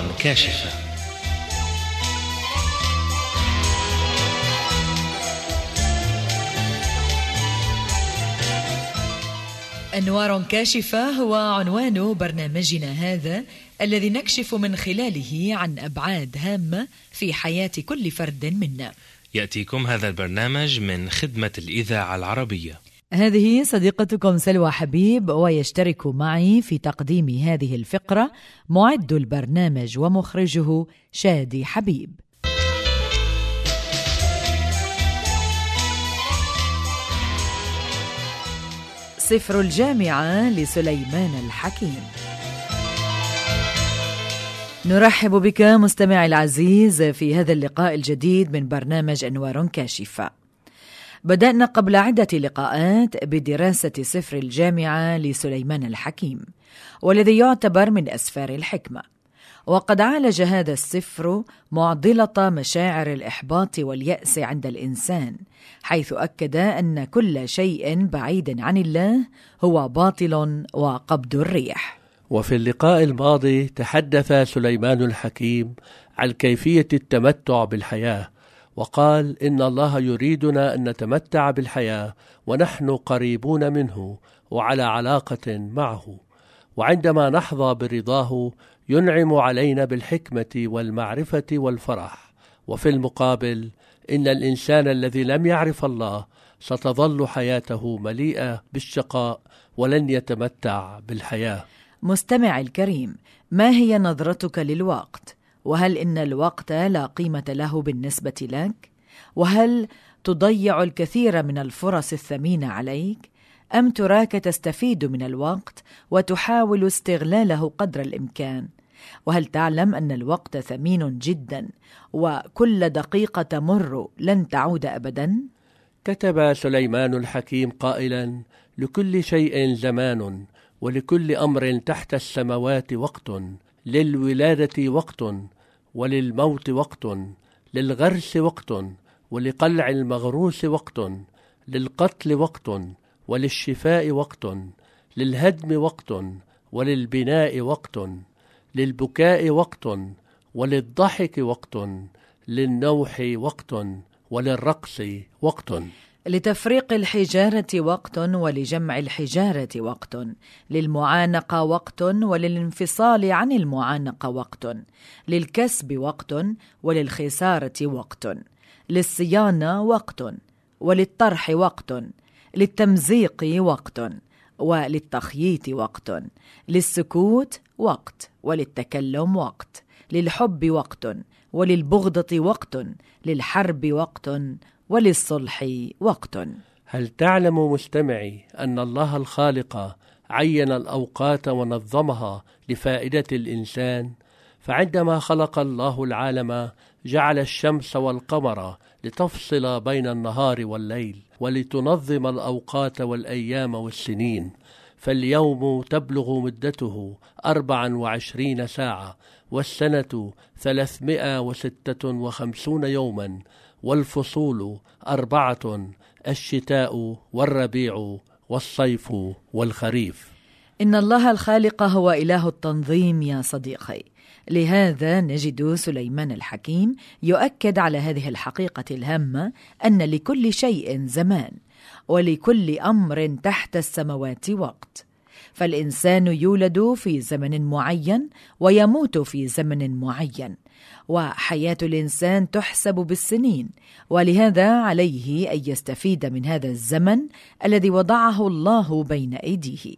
كاشفة. أنوار كاشفة هو عنوان برنامجنا هذا، الذي نكشف من خلاله عن أبعاد هامة في حياة كل فرد منا. يأتيكم هذا البرنامج من خدمة الإذاعة العربية. هذه صديقتكم سلوى حبيب، ويشترك معي في تقديم هذه الفقرة معد البرنامج ومخرجه شادي حبيب. سفر الجامعة لسليمان الحكيم. نرحب بك مستمع العزيز في هذا اللقاء الجديد من برنامج أنوار كاشفة. بدأنا قبل عدة لقاءات بدراسة سفر الجامعة لسليمان الحكيم، والذي يعتبر من أسفار الحكمة، وقد عالج هذا السفر معضلة مشاعر الإحباط واليأس عند الإنسان، حيث أكد أن كل شيء بعيد عن الله هو باطل وقبض الريح. وفي اللقاء الماضي تحدث سليمان الحكيم عن كيفية التمتع بالحياة، وقال إن الله يريدنا أن نتمتع بالحياة ونحن قريبون منه وعلى علاقة معه، وعندما نحظى برضاه ينعم علينا بالحكمة والمعرفة والفرح. وفي المقابل إن الإنسان الذي لم يعرف الله ستظل حياته مليئة بالشقاء ولن يتمتع بالحياة. مستمع الكريم، ما هي نظرتك للوقت؟ وهل إن الوقت لا قيمة له بالنسبة لك؟ وهل تضيع الكثير من الفرص الثمينة عليك؟ أم تراك تستفيد من الوقت وتحاول استغلاله قدر الإمكان؟ وهل تعلم أن الوقت ثمين جدا وكل دقيقة تمر لن تعود أبدا؟ كتب سليمان الحكيم قائلا: لكل شيء زمان، ولكل أمر تحت السماوات وقت، للولادة وقت، وللموت وقت، للغرس وقت، ولقلع المغروس وقت، للقتل وقت، وللشفاء وقت، للهدم وقت، وللبناء وقت، للبكاء وقت، وللضحك وقت، للنوح وقت، وللرقص وقت، لتفريق الحجارة وقت، ولجمع الحجارة وقت، للمعانقة وقت، وللانفصال عن المعانقة وقت، للكسب وقت، وللخسارة وقت، للصيانة وقت، وللطرح وقت، للتمزيق وقت، وللتخييط وقت، للسكوت وقت، وللتكلم وقت، للحب وقت، وللبغضة وقت، للحرب وقت، وللصلح وقت. هل تعلم مستمعي أن الله الخالق عين الأوقات ونظمها لفائدة الإنسان؟ فعندما خلق الله العالم جعل الشمس والقمر لتفصل بين النهار والليل، ولتنظم الأوقات والأيام والسنين. فاليوم تبلغ مدته 24 ساعة، والسنة 356 يوما، والفصول 4، الشتاء والربيع والصيف والخريف. إن الله الخالق هو إله التنظيم يا صديقي. لهذا نجد سليمان الحكيم يؤكد على هذه الحقيقة الهامة، أن لكل شيء زمان، ولكل أمر تحت السماوات وقت. فالإنسان يولد في زمن معين ويموت في زمن معين، وحياة الإنسان تحسب بالسنين، ولهذا عليه أن يستفيد من هذا الزمن الذي وضعه الله بين أيديه.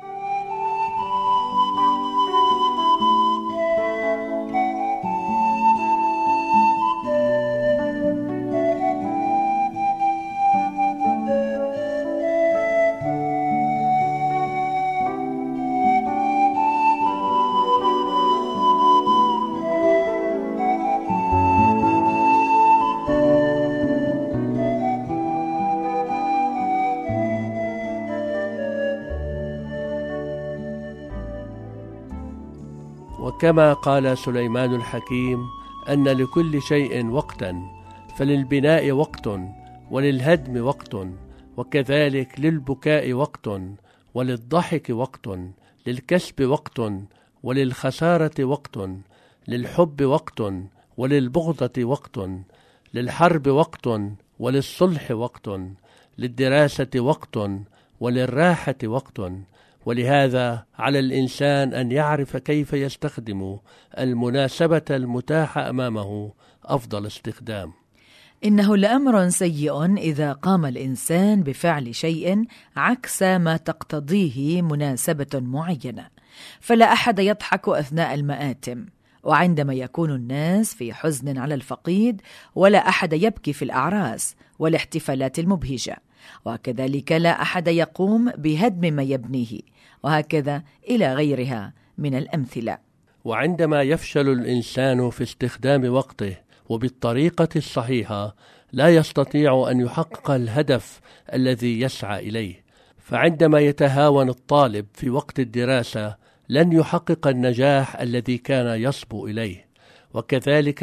وكما قال سليمان الحكيم أن لكل شيء وقتا، فللبناء وقت، وللهدم وقت، وكذلك للبكاء وقت، وللضحك وقت، للكسب وقت، وللخسارة وقت، للحب وقت وللبغضة وقت، للحرب وقت وللصلح وقت، للدراسة وقت وللراحة وقت. ولهذا على الإنسان أن يعرف كيف يستخدم المناسبة المتاحة أمامه أفضل استخدام. إنه لأمر سيء إذا قام الإنسان بفعل شيء عكس ما تقتضيه مناسبة معينة، فلا أحد يضحك أثناء المآتم، وعندما يكون الناس في حزن على الفقيد ولا أحد يبكي في الأعراس والاحتفالات المبهجة، وكذلك لا أحد يقوم بهدم ما يبنيه، وهكذا إلى غيرها من الأمثلة. وعندما يفشل الإنسان في استخدام وقته وبالطريقة الصحيحة لا يستطيع أن يحقق الهدف الذي يسعى إليه. فعندما يتهاون الطالب في وقت الدراسة لن يحقق النجاح الذي كان يصبو إليه، وكذلك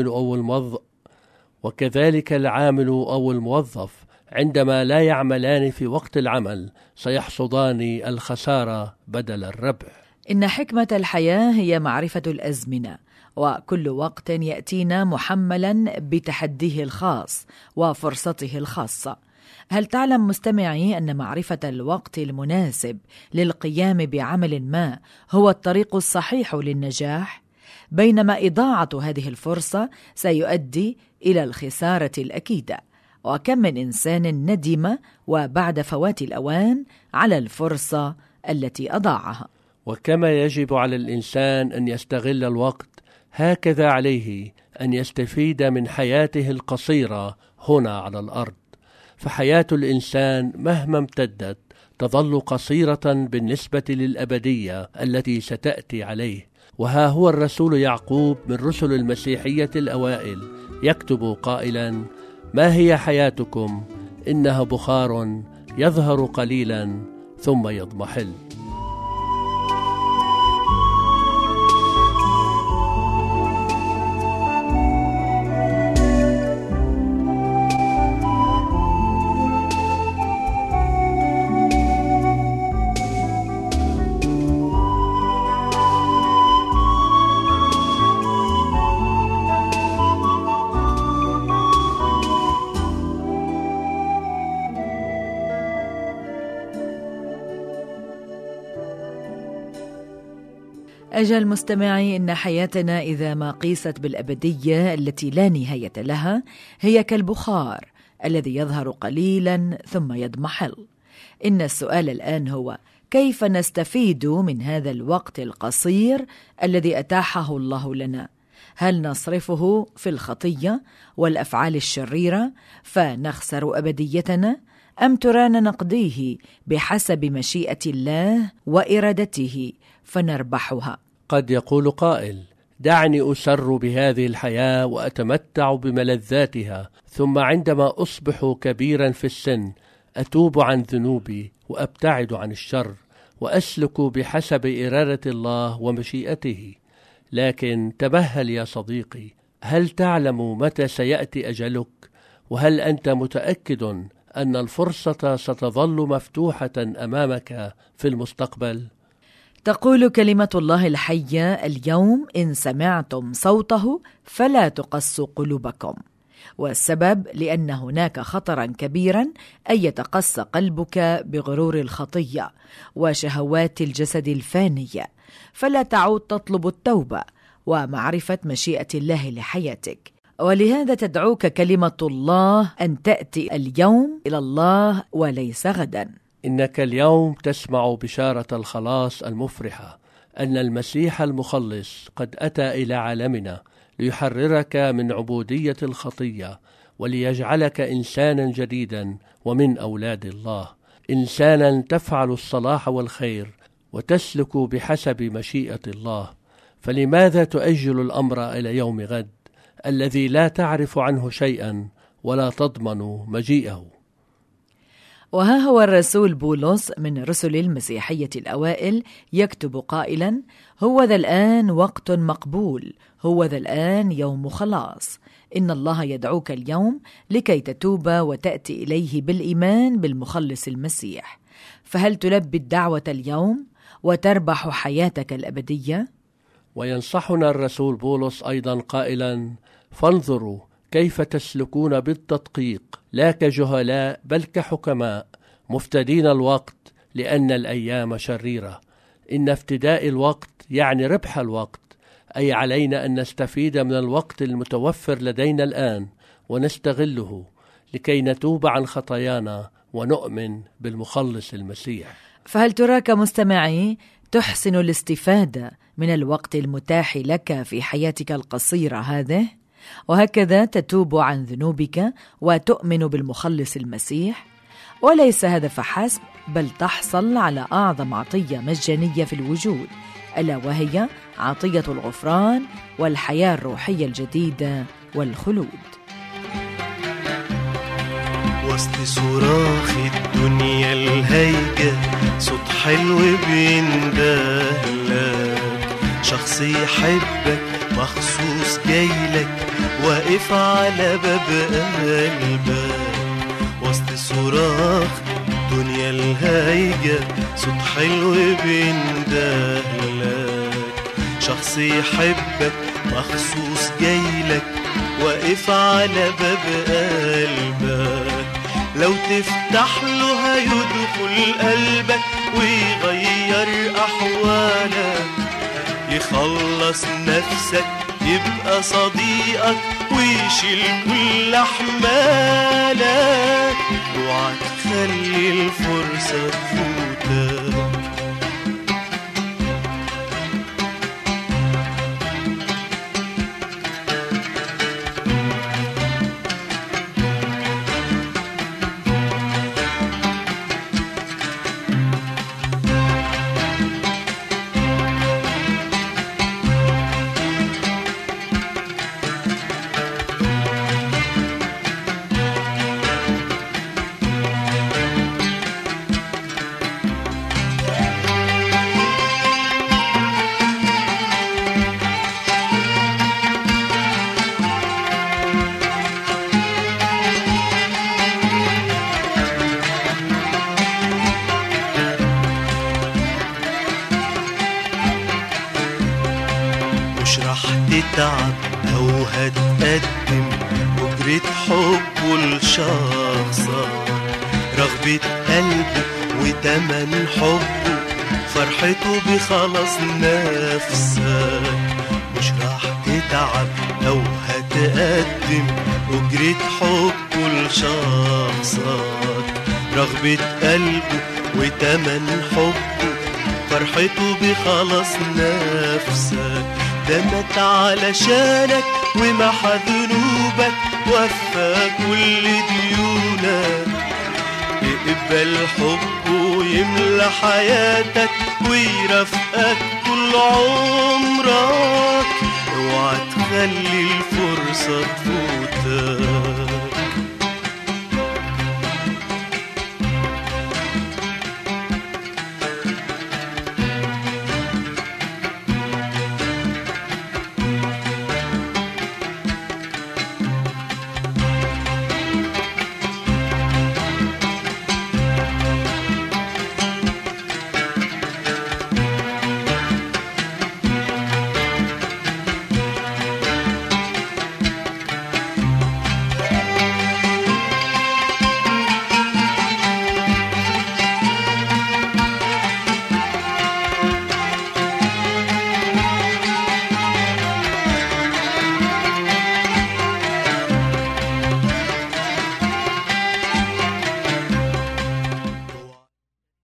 العامل أو الموظف عندما لا يعملان في وقت العمل سيحصدان الخسارة بدل الربح. إن حكمة الحياة هي معرفة الأزمنة، وكل وقت يأتينا محملا بتحديه الخاص وفرصته الخاصة. هل تعلم مستمعي أن معرفة الوقت المناسب للقيام بعمل ما هو الطريق الصحيح للنجاح، بينما إضاعة هذه الفرصة سيؤدي إلى الخسارة الأكيدة؟ وكم من إنسان ندم وبعد فوات الأوان على الفرصة التي أضاعها. وكما يجب على الإنسان أن يستغل الوقت، هكذا عليه أن يستفيد من حياته القصيرة هنا على الأرض. فحياة الإنسان مهما امتدت تظل قصيرة بالنسبة للأبدية التي ستأتي عليه. وها هو الرسول يعقوب من رسل المسيحية الأوائل يكتب قائلا: ما هي حياتكم؟ إنها بخار يظهر قليلا ثم يضمحل. أجل مستمعي، إن حياتنا إذا ما قيست بالأبدية التي لا نهاية لها هي كالبخار الذي يظهر قليلا ثم يضمحل. إن السؤال الآن هو: كيف نستفيد من هذا الوقت القصير الذي أتاحه الله لنا؟ هل نصرفه في الخطية والأفعال الشريرة فنخسر أبديتنا، أم ترانا نقضيه بحسب مشيئة الله وإرادته فنربحها؟ قد يقول قائل: دعني أسر بهذه الحياة وأتمتع بملذاتها، ثم عندما أصبح كبيرا في السن أتوب عن ذنوبي وأبتعد عن الشر وأسلك بحسب إرادة الله ومشيئته. لكن تمهل يا صديقي، هل تعلم متى سيأتي أجلك؟ وهل أنت متأكد أن الفرصة ستظل مفتوحة أمامك في المستقبل؟ تقول كلمة الله الحية: اليوم إن سمعتم صوته فلا تقسوا قلوبكم. والسبب لأن هناك خطرا كبيرا أن يتقسى قلبك بغرور الخطية وشهوات الجسد الفانية، فلا تعود تطلب التوبة ومعرفة مشيئة الله لحياتك. ولهذا تدعوك كلمة الله أن تأتي اليوم إلى الله وليس غدا. إنك اليوم تسمع بشارة الخلاص المفرحة أن المسيح المخلص قد أتى إلى عالمنا ليحررك من عبودية الخطية وليجعلك إنسانا جديدا ومن أولاد الله، إنسانا تفعل الصلاح والخير وتسلك بحسب مشيئة الله. فلماذا تؤجل الأمر إلى يوم غد الذي لا تعرف عنه شيئا ولا تضمن مجيئه؟ وها هو الرسول بولس من رسل المسيحية الأوائل يكتب قائلا: هو ذا الآن وقت مقبول، هو ذا الآن يوم خلاص. إن الله يدعوك اليوم لكي تتوب وتأتي إليه بالإيمان بالمخلص المسيح. فهل تلبي الدعوة اليوم وتربح حياتك الأبدية؟ وينصحنا الرسول بولس أيضا قائلا: فانظروا كيف تسلكون بالتدقيق لا كجهلاء بل كحكماء مفتدين الوقت لأن الأيام شريرة. إن افتداء الوقت يعني ربح الوقت، أي علينا أن نستفيد من الوقت المتوفر لدينا الآن ونستغله لكي نتوب عن خطايانا ونؤمن بالمخلص المسيح. فهل تراك مستمعي تحسن الاستفادة من الوقت المتاح لك في حياتك القصيرة هذه، وهكذا تتوب عن ذنوبك وتؤمن بالمخلص المسيح؟ وليس هذا فحسب، بل تحصل على أعظم عطية مجانية في الوجود، ألا وهي عطية الغفران والحياة الروحية الجديدة والخلود. وسط صراخ الدنيا الهيجة صوت حلو بيندهلك، شخص يحبك مخصوص جايلك واقف على باب قلبك. وسط صراخ الدنيا الهيجة صوت حلو بيندهلك، شخص يحبك مخصوص جايلك واقف على باب قلبك. لو تفتح له هيدخل قلبك ويغير أحوالك، يخلص نفسك يبقى صديقك ويشيل كل أحمالك. اوعى تخلي الفرصة تفوتك. مش راح تتعب أو هتقدم أجرة حبه لشخصك، رغبة قلبه وتمن حبه فرحته بخلاص نفسك. مش راح تتعب أو هتقدم أجرة حبه لشخصك، رغبة قلبه وتمن حبه فرحته بخلاص نفسك. ده مات علشانك ومحى ذنوبك وفى كل ديونك، اقبل حبه يملى حياتك ويرافقك طول عمرك. اوعى تخلي الفرصة تفوتك.